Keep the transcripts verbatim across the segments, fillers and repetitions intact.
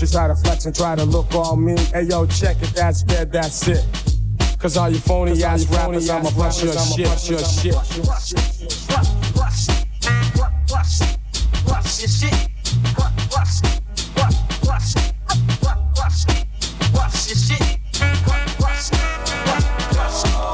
You try to flex and try to look all mean. Hey yo, check it, that's dead, that's it. Cause all you phony ass rappers, I'ma bust your shit, your shit. Bust your shit. Bust, bust, bust, bust, bust, bust your shit. Bust, bust, bust, bust.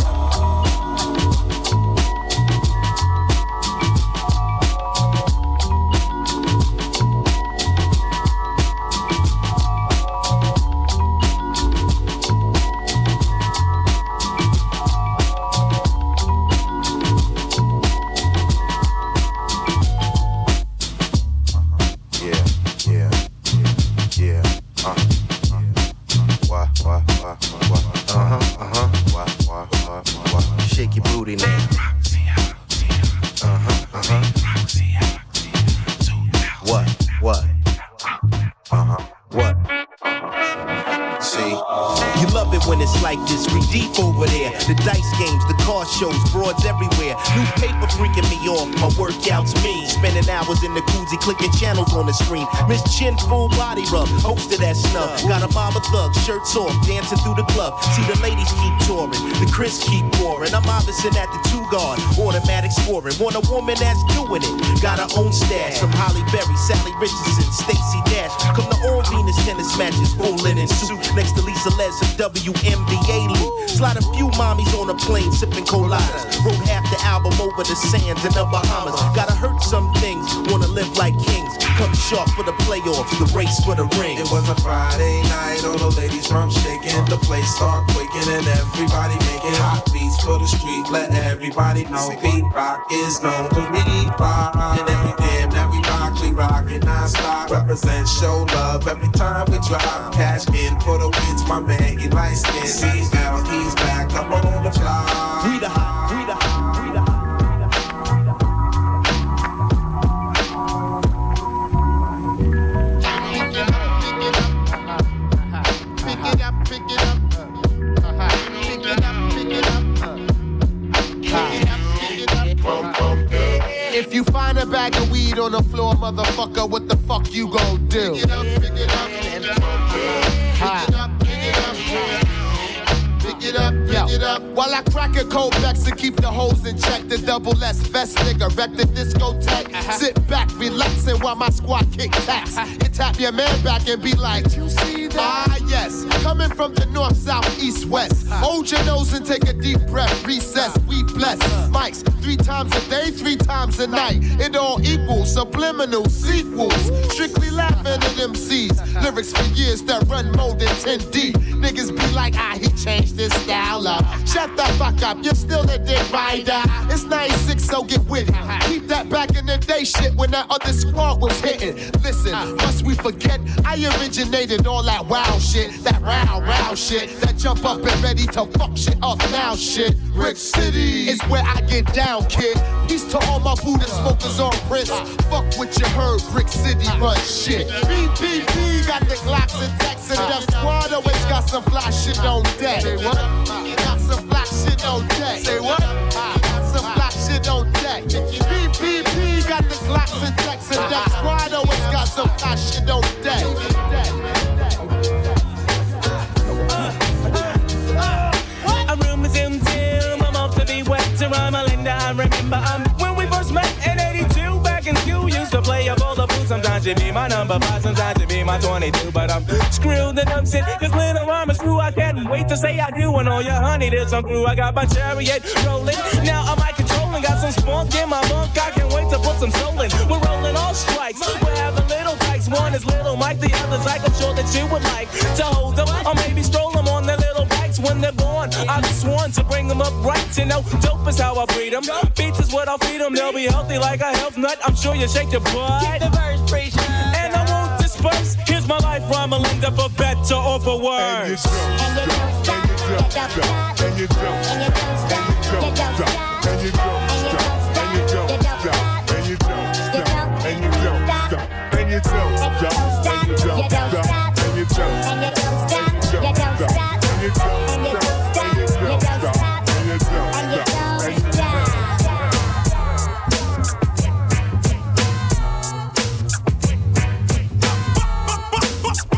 Broads everywhere, new paper freaking me off. My workouts mean spending hours in the koozie, clicking channels on the screen. Miss Chin full body rub, hosted at snub. Got a mama thug, shirts off, dancing through the club. See the ladies keep touring, the Chris keep pouring. I'm obviously at the two guard, automatic scoring. Want a woman that's doing it, got her own stash. From Holly Berry, Sally Richardson, Stacey Dash. Come to all Venus tennis matches, full linen suit. Next to Lisa Les of W N B A loot. Slide a few mommies on a plane, sipping coladas. Wrote half the album over the sands in the Bahamas. Gotta hurt some things, wanna live like kings. Come sharp for the playoffs, the race for the ring. It was a Friday night, all the ladies from shaking. The place start quaking and everybody making hot beats for the street. Let everybody know beat rock is known to be rock. And every damn, every rock we rock and non-stop. Represent, show love every time we drop. Cash in for the wins, my man, he light skin. He's out, he's back up on the block. We the hot, we the hot, we the hot. If you find a bag of weed on the floor, motherfucker, what the fuck you gon' do? Pick it up, pick it up, pick it up, pick it up, pick it up. Pick it up, pick it up. While I crack a cold vex and keep the hoes in check, the double S vest nigga wreck the discotheque. Uh-huh. Sit back, relaxing while my squad kick taps. Uh-huh. You tap your man back and be like, you see that? Ah, yes. Coming from the north, south, east, west. Uh-huh. Hold your nose and take a deep breath. Recess, we bless. Uh-huh. Mics, three times a day, three times a night. It all equals subliminal sequels. Strictly laughing at M Cs. Uh-huh. Lyrics for years that run more than ten D. Niggas be like, ah, he changed this style up. Shut the fuck up, you're still a dick rider. It's ninety-six, so get with it. Keep that back in the day shit when that other squad was hitting. Listen, must we forget I originated all that wild shit, that round, round shit, that jump up and ready to fuck shit up now shit. Brick City is where I get down, kid. Peace to all my Buddha smokers on wrist. Fuck what you heard, Brick City run shit. B B B got the Glocks and Tex and Def Squad always got some fly shit on deck. Say what? Got some fly shit on deck. Say what? Got some fly shit on deck. B B B got the Glocks and Tex and Def Squad always got some fly shit on deck. A room is empty, I'm off to be wet to rhyme Melinda. I remember um, when we first met in eighty-two back in school, used to play up all the blues. Sometimes you be my number five, sometimes you be my twenty-two, but I'm screwed and I'm sick. Cause little rhyme is through, I can't wait to say I do. And all your honey did some through. I got my chariot rolling, now I'm like controlling. Got some spunk in my bunk, I can't wait to put some soul in. We're rolling all strikes, we're having little dykes. One is little Mike, the other's like I'm sure that you would like to hold them, or maybe stroll them on their little bikes when they're born. I've sworn to bring them up right, you know, dope is how I breed them. Beats is what I'll feed them, they'll be healthy like a health nut. I'm sure you shake your butt. Keep the verse preaching. And I won't disperse. Here's my life, rhyme Melinda, for better or for worse. And you don't stop, and you don't stop, and you don't stop, you don't stop, and you don't stop, and you don't stop, and you don't stop, and you don't stop, and you don't stop, and you don't stop, and you don't stop, and you don't stop, and you don't stop, and you don't stop, and you don't stop, and you don't stop, and you don't stop.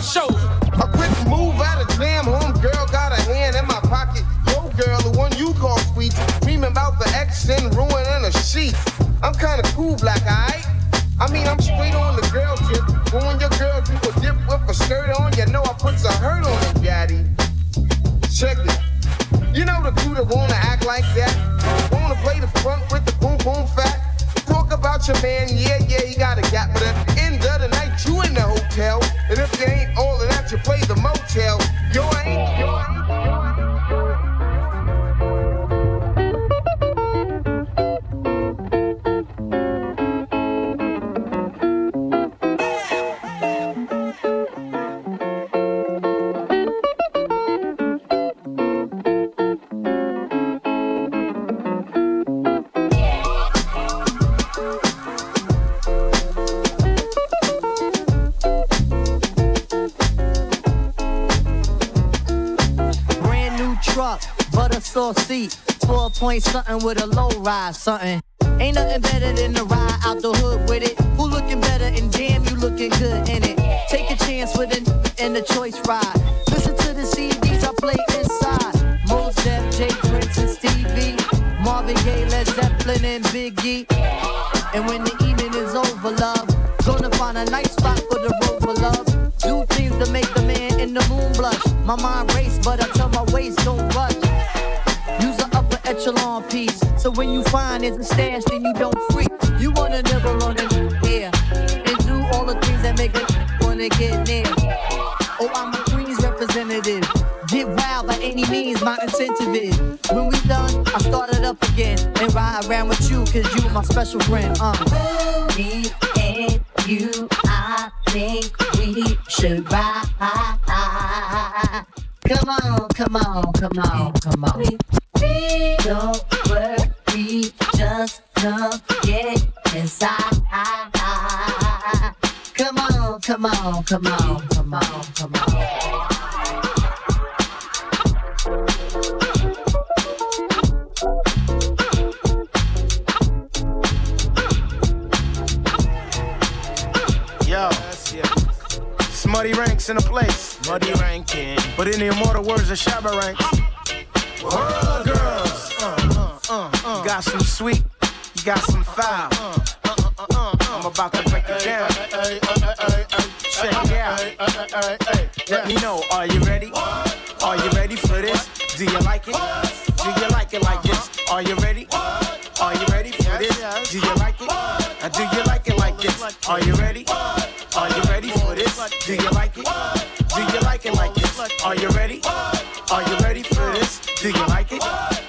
show. A quick move out of jam, home girl got a hand in my pocket. Yo girl, the one you call sweet, dreaming about the ex and ruining a sheet. I'm kinda cool, black eye. I mean, I'm straight on the girl tip. But when your girl do a dip with a skirt on, you know I put a hurt on it, daddy. Check it. You know the crew that wanna act like that, wanna play the front with the boom boom fat. Talk about your man, yeah, yeah, he got a gap. But at the end of the night, you in the hotel. And if you ain't all of that, you play the motel. Yo, I ain't, yo, I ain't, yo, I ain't. Seat, four point something with a low ride, something. Ain't nothing better than the ride out the hood with it. Who looking better and damn you looking good in it. Take a chance with it in the choice ride. Listen to the C Ds I play inside. Mos Def, Jay Prince and Stevie, Marvin Gaye, Led Zeppelin and Biggie. And when the evening is over, love, gonna find a nice spot for the rover, love. Do things to make the man in the moon blush. My mind race, but I tell my waist don't rush. Use an upper echelon piece, so when you find it's a stash, then you don't freak. You wanna nibble on it, yeah, and do all the things that make it wanna get near. Oh, I'm a Queens representative. Get wild by any means, my incentive is. When we done, I start it up again and ride around with you, cause you my special friend. Uh. Me and you, I think we should ride. Come on, come on, come on, come on. Don't worry, just come get inside. Come on, come on, come on, come on, come on. Yo, Smutty Ranks in the place. Smutty ranking. But in the immortal words of Shabba Ranks, world girls. Uh, uh, uh, uh. You got some sweet, you got some foul. Uh, uh, uh, uh, uh. I'm about to break it down. Check it out. Let me know, are you ready? Are you ready for this? Do you like it? Do you like it like this? Are you ready? Are you ready for this? Do you like it? Uh, do you like it like this? Are you ready? Are you ready for this? Do you like it? Do you like it like this? Are you ready? Are you ready for this? Do you like it?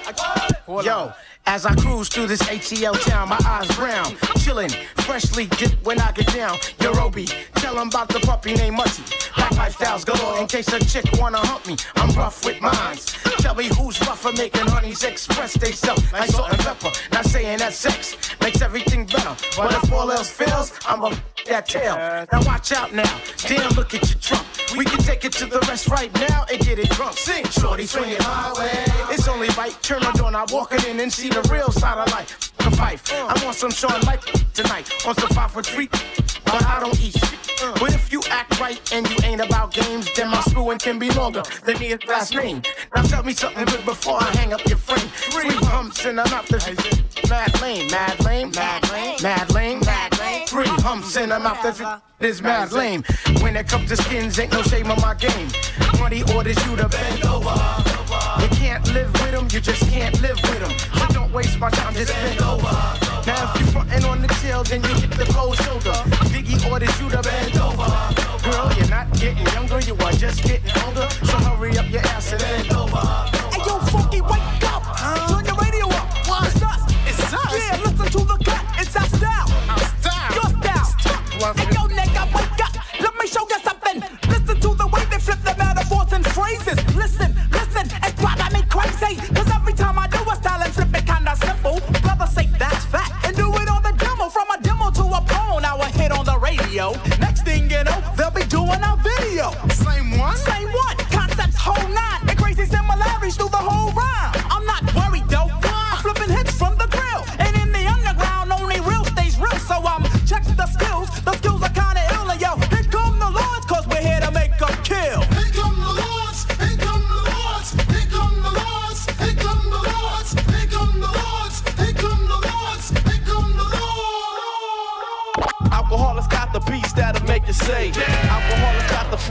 Yo, as I cruise through this H E L town, my eyes brown, chillin', freshly dipped when I get down. Yorubi, tell 'em about the puppy named Mutty. Black lifestyles galore, in case a chick wanna hump me. I'm rough with mines. Tell me who's rougher, making honeys express they self like salt and pepper. Not saying that sex makes everything better, but if all else fails, I'm a that tail. Now watch out now, damn, look at your trunk. We can take it to the rest right now and get it drunk. Sing, shorty, swing it my way. It's only right, turn on door, I walk it in and see the real side of life. The fife, I want some Sean Light tonight, on some five foot three, but I don't eat shit. But if you act right and you ain't about games, then my screwing can be longer than the last name. Now tell me something good before I hang up your frame. Three humps and I'm out the mad lame, mad lame, mad lame, mad lame, mad lame. Three humps and I'm out the this mad lame. When it comes to skins, ain't no shame on my game. Money orders you to bend over. You can't live with them, you just can't live with them. So don't waste my time, just bend over. Now if you frontin' on the tail, then you get the cold shoulder. Diggy orders you to bend over. Girl, you're not getting younger, you are just getting older. So hurry up your ass and bend over. Hey yo, Funky, wake up! Uh, Turn your radio up. What? It's us. It's us. Yeah, listen to the cut. It's our style. Our style. Your style. Hey yo, nigga, wake up. Let me show you something. Listen to the way they flip the metaphors and phrases. Listen, listen, it's driving me crazy. Cause every time I do a style and flip it kinda simple. Brother say that's fat and do it on the demo. From a demo to a phone, now a hit on the radio. Next thing you know, they'll be doing a video. Same one? Same one.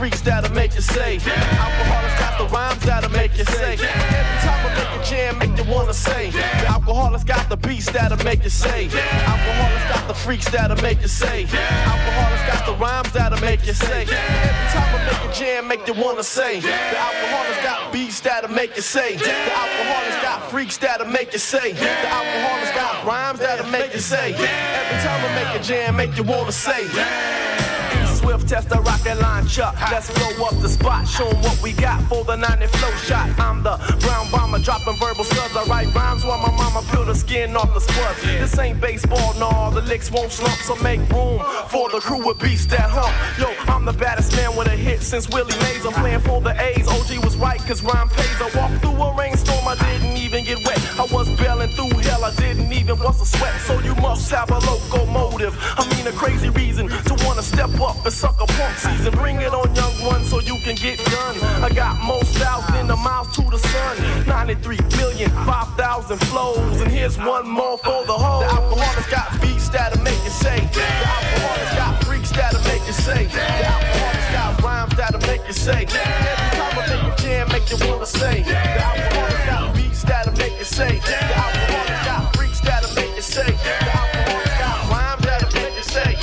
freaks that'll make you say. Alcoholics got the rhymes that'll make you say. Every time I make a jam, make you wanna say. The alcoholics got the beats that'll make you say. Alcoholics got the freaks that'll make you say. Alcoholics got the rhymes that'll make you say. Every time I make a jam, make you wanna say. The alcoholics got beats that'll make you say. The alcoholics got freaks that'll make you say. The alcoholics got rhymes that'll make you say. Every time I make a jam, make you wanna say. Swift test the rocket line chuck. Let's blow up the spot. Show 'em what we got for the ninety flow shot. I'm the brown bomber dropping verbal scuds. I write rhymes while my mama peel the skin off the spuds. This ain't baseball, no, the licks won't slump. So make room for the crew with beats that hump. Yo, I'm the baddest man with a hit since Willie Mays. I'm playing for the A's. O G was right, cause rhyme pays. I walked through a rainstorm, I didn't even get wet. I was bailing through hell, I didn't even bust a sweat. So you must have a locomotive. I mean a crazy reason to wanna step up and suck a punk season. Bring it on, young one, so you can get done. I got more styles than the miles to the sun. ninety-three billion, five thousand flows. And here's one more for the whole. The alcoholics got beats that'll make you say. The alcoholics got freaks that'll make you say. The alcoholics got rhymes that'll make you say. Every time I make a jam, make you wanna say. The alcoholics got beats that'll make you say. The alcoholics got freaks that'll make you say. The alcoholics got rhymes that'll make you say.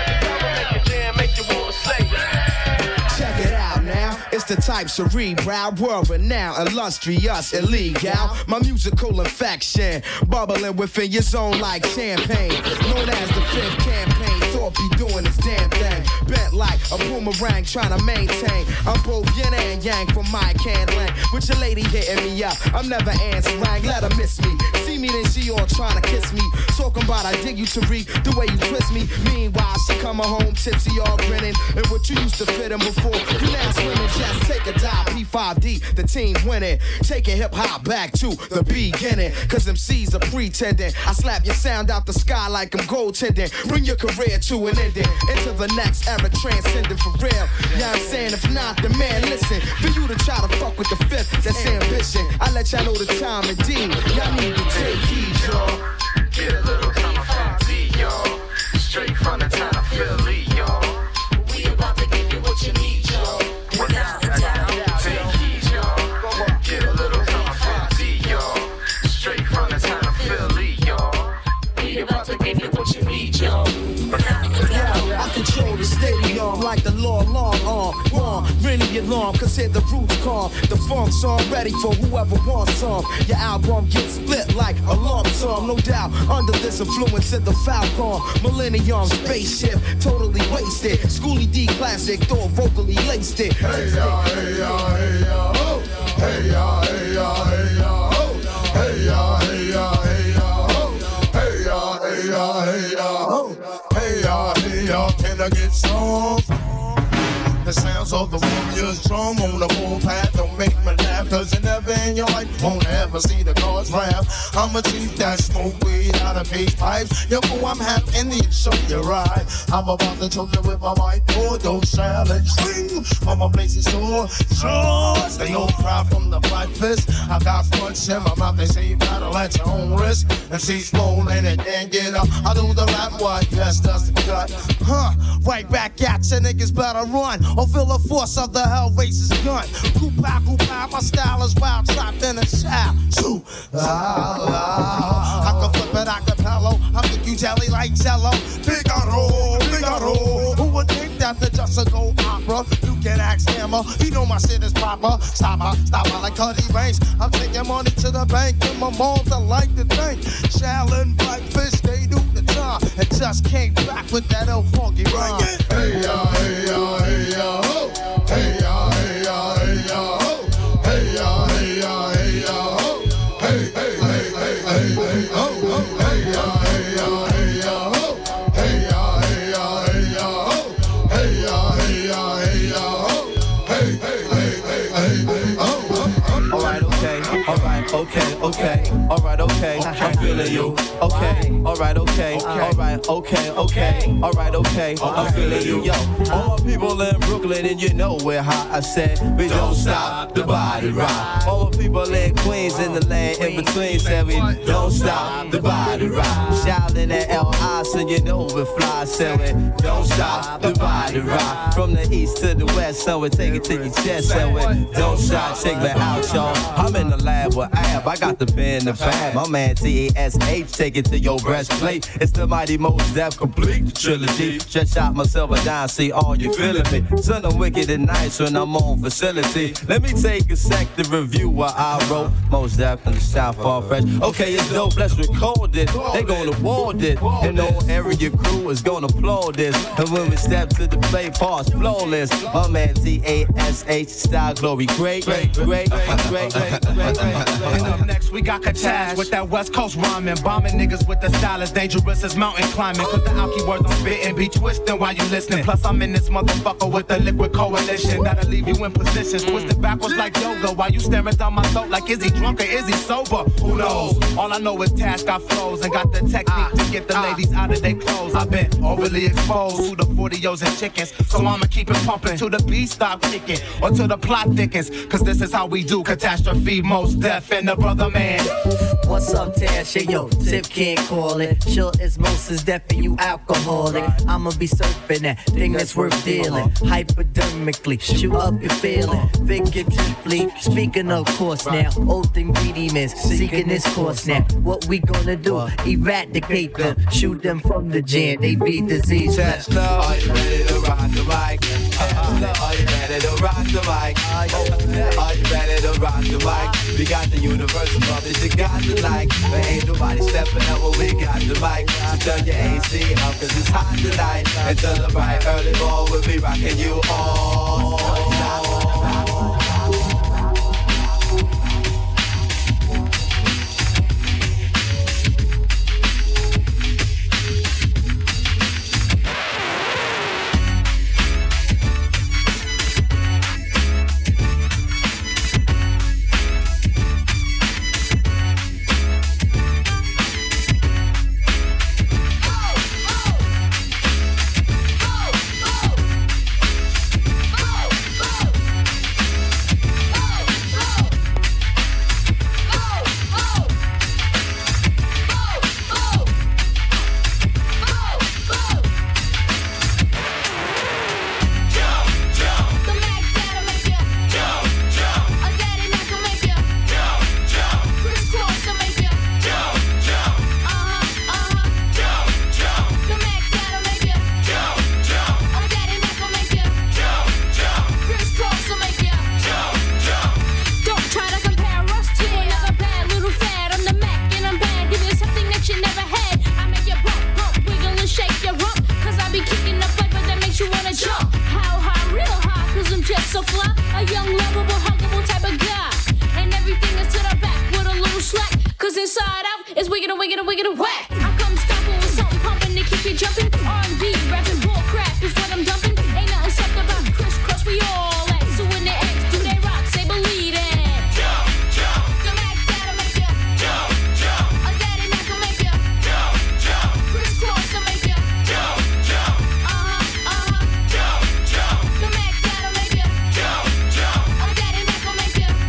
Check it out now, it's the type cerebral, world renowned, illustrious, illegal. My musical infection, bubbling within your zone like champagne. Known as the fifth campaign, Thorpe be doing his damn thing. Bent like a boomerang trying to maintain. I'm both yin and yang from my candling. With your lady hitting me up, I'm never answering, let her miss me. See me then she all trying to kiss me. Talking about I dig you Tariq, the way you twist me. Meanwhile she coming home tipsy all grinning. And what you used to fit in before, you now swimming, just take a dive. P five D, the team winning. Taking hip hop back to the beginning. Cause M Cs are pretending. I slap your sound out the sky like I'm goaltending. Bring your career to an ending. Into the next era, transcending for real. Yeah, I'm saying if not, then man, listen. For you to try to fuck with the fifth, that's ambition. I let y'all know the time and D. Y'all need to take heed, y'all. Get a little time from D, y'all. Straight from the town of Philly, y'all. We about to give you what you need, y'all. Without a doubt, take heed, y'all. Get a little time from D, y'all. Straight from the town of Philly, y'all. We about to give you what you need, y'all. I control the stadium like the law long arm. Warm, really alarm, cause here the roots calm. The funk's all ready for whoever wants some. Your album gets split like a lump sum, no doubt. Under this influence of the Falcon. Millennium spaceship, totally wasted. Schoolie D classic, though vocally laced it. Hey ya, hey ya, hey ya, ho. Hey ya, hey ya, hey ya, ho. Hey ya, hey ya, hey ya, ho. Hey ya, hey ya, hey ya, ho. Hey ya, hey ya, can I get some? The sounds of the warrior's drum on the warpath don't make me laugh. Cause you never in your life won't ever see the God's wrath. I'm a chief that smoke weed out of peace pipes. Yo, fool, I'm half Indian, show you right. I'm about to choke you with my white board. Don't challenge swing from my blazing sword. Sure, stay on cry from the black fist. I got punch in my mouth, they say you gotta let your own risk. And she's swollen and then get up. I do the rap white, yes, that's the cut. Huh, right back at you, niggas better run. Or feel the force of the hell race's gun. Coop-pow, coop-pow, my style is wild, trapped in a child. Shoo, ah, ah. I can flip it, I can pillow. I make you jelly like jello. Figaro, Figaro. Who would think that the just a gold opera? You can ask Hammer, he know my shit is proper. Stop her, stop her like Cuddy Banks. I'm taking money to the bank and my moms I like to think. Shallon, Blackfish, they do the time. And just came back with that old funky rhyme. Hey ya, hey ya, hey ya, ho. Hey ya, hey ya, hey ya, ho. Hey ya, hey ya, hey ya, ho. Hey, hey, hey, hey, hey, hey, ho, ho. Hey ya, hey ya, hey ya, ho. Hey ya, hey ya, hey ya, ho. Hey ya, hey ya, hey ya, ho. Hey, hey, hey, hey, hey, hey, ho, ho. Alright, okay, alright, okay. okay, alright, okay, I'm feeling you. Okay, alright, okay, alright, okay, okay, alright, okay, I'm feeling you. Yo, all my people in Brooklyn and you know we're hot. I said we don't stop the body rock. All my people in Queens in the land in between said we don't stop the body rock. Shouting at L I so you know we fly. Said we don't stop the body rock. From the east to the west, so we take it to your chest. Said we don't stop, check me out, y'all. I'm in the lab with Ab, I got the pen and pad. My man T A S H, take it to your breastplate. It's the mighty Mos Def complete the trilogy. Just shot myself a dime, see all you feeling me. Son, I'm wicked and nice when I'm on facility. Let me take a sec to review what I wrote. Mos Def in the South Far Fresh. Okay, it's dope, let's record it. They gonna award it. And the whole area crew is gonna applaud this. And when we step to the play, pause flawless. My man T A S H, style glory, great, great, great, great, great, great, great. And up next we got Kataz with that West Coast rhyming. Bombing niggas with the style as dangerous as mountain climbing. Cause the alky words I'm spitting be twisting while you listening. Plus I'm in this motherfucker with the liquid coalition that'll leave you in positions twisted backwards like yoga. While you staring down my throat like is he drunk or is he sober? Who knows? All I know is Tash got flows and got the technique to get the ladies out of their clothes. I've been overly exposed to the forty-os and chickens, so I'ma keep it pumping till the beat stop kicking or till the plot thickens. Cause this is how we do catastrophe, Mos Def and the brother man. What's up, Tash? Hey, yo, Tip can't call it. Sure as Mos Def and you alcoholic. I'ma be surfing that thing that's worth dealing. Hypodermically, shoot up your feeling. Figuratively, speaking of course now. Old ingredients, seeking this course now. What we gonna do? Eradicate them. Shoot them from the jam. They be disease. Tash, love, are you ready to rock the mic? Tash, love, are you ready to rock the mic? Are you ready to rock the mic? We got the universal brothers, you got the like. But ain't nobody stepping up when we got the mic. So turn your A C up cause it's hot tonight. Until the bright early morning we'll be rocking you all night.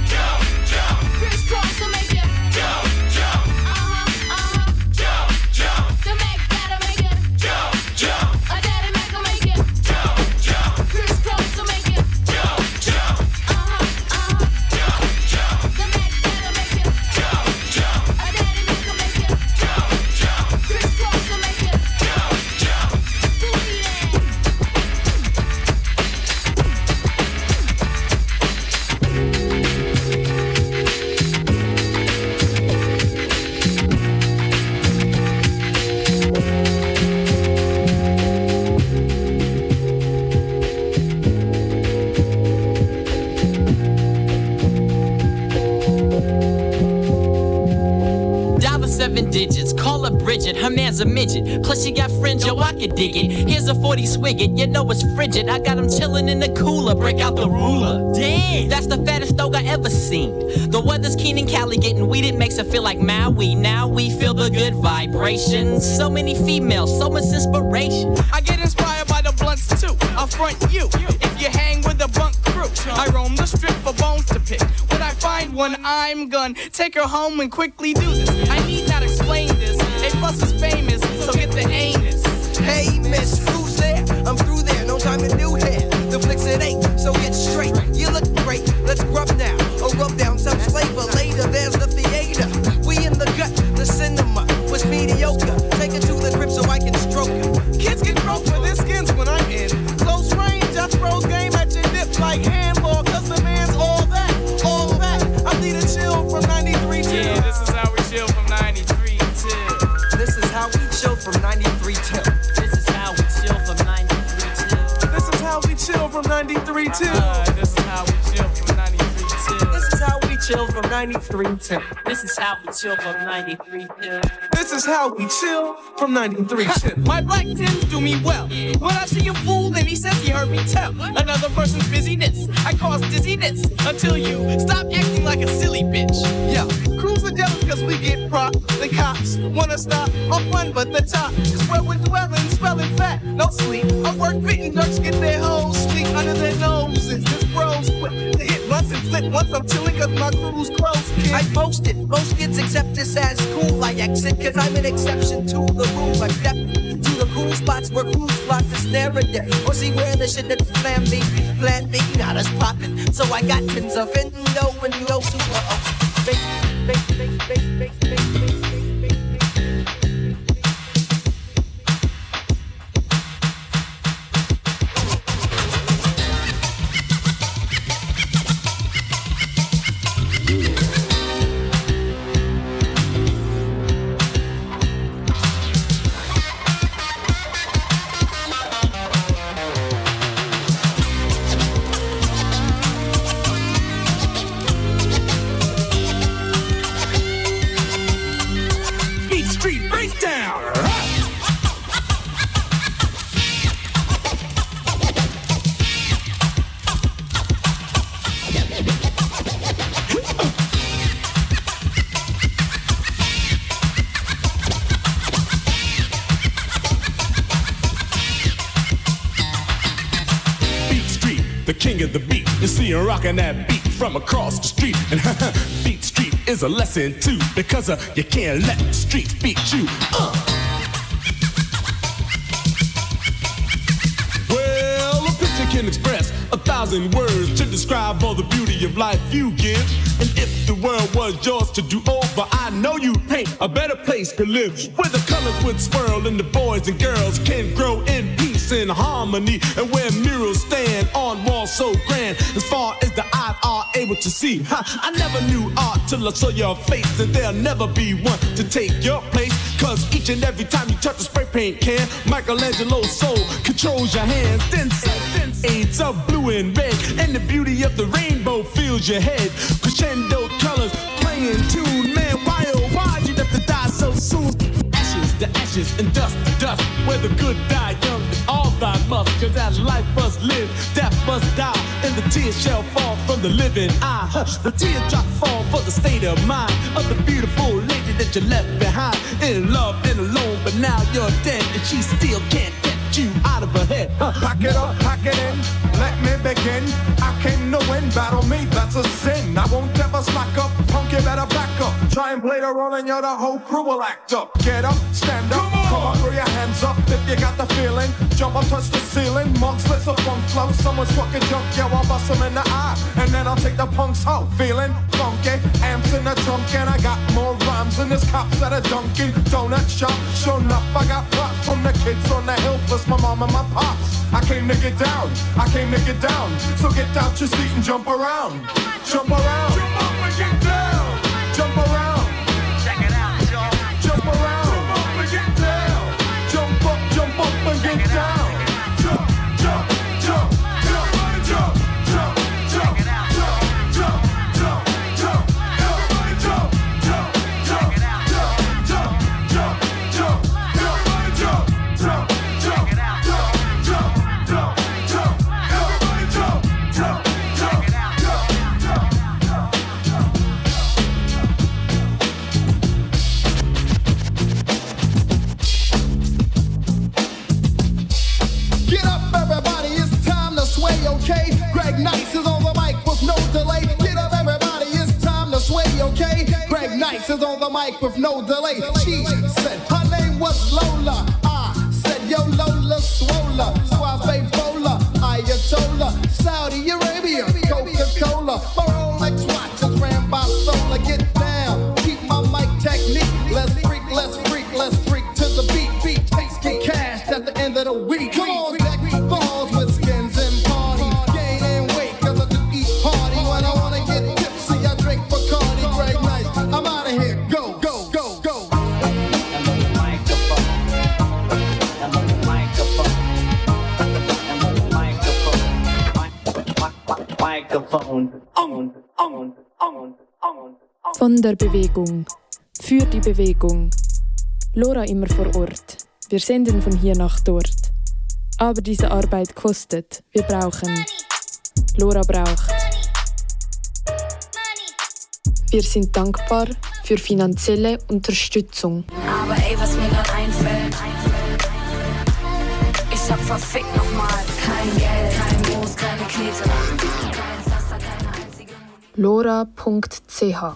Jump, jump. seven digits. Call her Bridget, her man's a midget. Plus she got fringe, yo, I could dig it. Here's a forty swig it, you know it's frigid. I got him chillin' in the cooler, break out the ruler. Damn, that's the fattest dog I ever seen. The weather's keen in Cali, getting weed, it makes it feel like Maui. Now we feel the good vibrations. So many females, so much inspiration. I get inspired by the blunts too. I'll front you if you hang with the bunk crew. I roam the strip for bones to pick. When I find one, I'm gonna take her home and quickly do this. I need not explain this. A plus is famous, so get the anus. Hey, miss, who's there? I'm through there, no time to do hair. The flicks it ain't, so get straight. You look great, let's grub now. Or rub down some flavor later, there's the theater. We in the gut, the cinema was mediocre. Take it to the grip so I can stroke her. Kids get broke for their skins when I'm in close range. I throw game at your nip like handball, cause the man's all that, all that. I need a chill from ninety-three till. Yeah, this is how we chill from ninety-three till. This is how we chill from ninety-three till. This is how we chill from ninety-three till. This is how we chill from ninety-three till. Uh, this is how we chill from ninety-three till. This is how we chill from ninety-three till. This is how we chill from ninety-three till. This is how we chill from ninety-three till. My black Tims do me well. When I see a fool, then he says he heard me tell another person's busyness. I cause dizziness until you stop acting like a silly bitch. Yeah, crews are jealous cause we get propped. The cops wanna stop our fun, but the top is where we're dwelling, spelling fat, no sleep. I work fitting jerks get their hoes sleep under their noses. This bros quick to hit once and flip once I'm chilling cause my crew's close. Kid. I post it, most kids accept this as cool. I exit cause I'm an exception to the rule. I step to the cool spots where crews flock to stare at them. Or see where the shit that's plan B, plan B, not us poppin'. So I got tins of window and you know to uh Bake, bake, bake, bake, bake, bake, bake. The beat, you see her rocking that beat from across the street. And Beat Street is a lesson too, because uh, you can't let the streets beat you. Uh. Well, a picture can express a thousand words to describe all the beauty of life you give. And if the world was yours to do over, I know you'd paint a better place to live, where the colors would swirl and the boys and girls can grow in peace and harmony, and where murals stand on walls so grand as far as the eyes are able to see. Ha, I never knew art till I saw your face, and there'll never be one to take your place, cause each and every time you touch a spray paint can, Michelangelo's soul controls your hands. Then shades of blue and red, and the beauty of the rainbow fills your head. Crescendo colors playing tune, man, why oh why you have to die so soon? Ashes to ashes and dust to dust, where the good die young and all die must. Cause as life must live, death must die, and the tears shall fall from the living eye. Hush, the teardrop fall for the state of mind of the beautiful lady that you left behind, in love and alone, but now you're dead, and she still can't get you out of her head. Huh. Pack it up, pack it in, let me begin. I came to win, battle me, that's a sin. I won't ever slack up, punk, you better back up. Try and play the role and you're the whole crew will act up. Get up, stand up, come on, come on, throw your hands up if you got the feeling. Jump up, touch the ceiling, monks, let's a funk flow. Someone's fucking junk, yo, I'll bust them in the eye, and then I'll take the punks out. Feeling funky, amps in the trunk, and I got more rhymes than this cops at a Dunkin' Donut shop. Sure enough, I got props from the kids on the hill, plus my mom and my pops. I came to get down, I came to get down. So get out your seat and jump around. Jump around, jump up and get down. Jump around, check it out, y'all. Jump around, jump up and get down. Jump up, jump up and get down. Jump, jump, jump, jump, jump, jump, jump, jump, jump, jump, jump, jump, jump, jump, jump, jump, Nice is on the mic with no delay. She said her name was Lola. I said yo Lola Swola, Suave Bola, Ayatollah, Saudi Arabia, Coca-Cola. My Rolex watch is ran by Solar. Get down, keep my mic technique. Let's freak, let's freak, let's freak to the beat. Beat takes get cash at the end of the week. Come on, deck balls with skins and party. Gain and weight, cause I just eat party. When I wanna get tipsy, I drink Bacardi. Greg Nice, I'm out of here. Go, go, go, go. I'm on the microphone. I'm on the microphone. I'm on the microphone. Microphone. On, on, on, on. Von der Bewegung. Für die Bewegung. Lora immer vor Ort. Wir senden von hier nach dort. Aber diese Arbeit kostet. Wir brauchen. Lora braucht. Wir sind dankbar für finanzielle Unterstützung. Aber ey, was mir grad einfällt, ich hab verfickt nochmal kein Geld, kein Moos, keine Knete, kein Pflaster, keine einzige lora punkt c h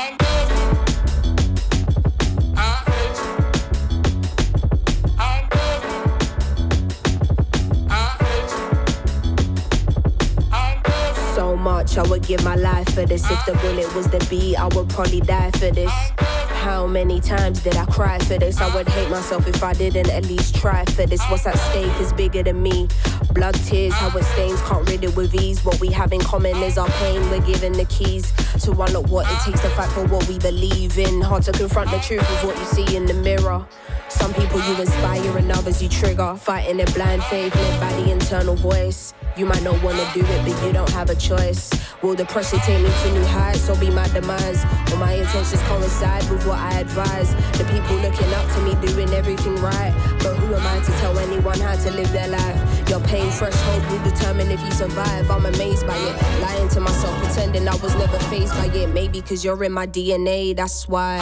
So much, I would give my life for this. If the bullet was the beat, I would probably die for this. How many times did I cry for this? I would hate myself if I didn't at least try for this. What's at stake is bigger than me. Blood, tears, how it stains, can't rid it with ease. What we have in common is our pain. We're given the keys to unlock what it takes to fight for what we believe in. Hard to confront the truth of what you see in the mirror. Some people you inspire and others you trigger. Fighting in blind faith led by the internal voice. You might not want to do it, but you don't have a choice. Will the pressure take me to new heights or be my demise? Will my intentions coincide with what I advise? The people looking up to me doing everything right. But who am I to tell anyone how to live their life? Your pain threshold will determine if you survive. I'm amazed by it. Lying to myself, pretending I was never fazed by it. Maybe cause you're in my D N A, that's why.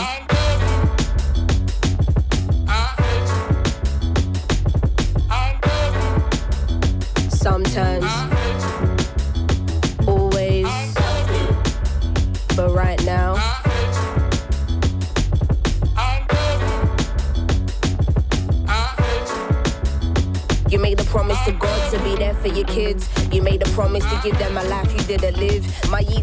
Sometimes, always, but right now, you made a promise to God to be there for your kids. You made a promise to give them a life you didn't live. My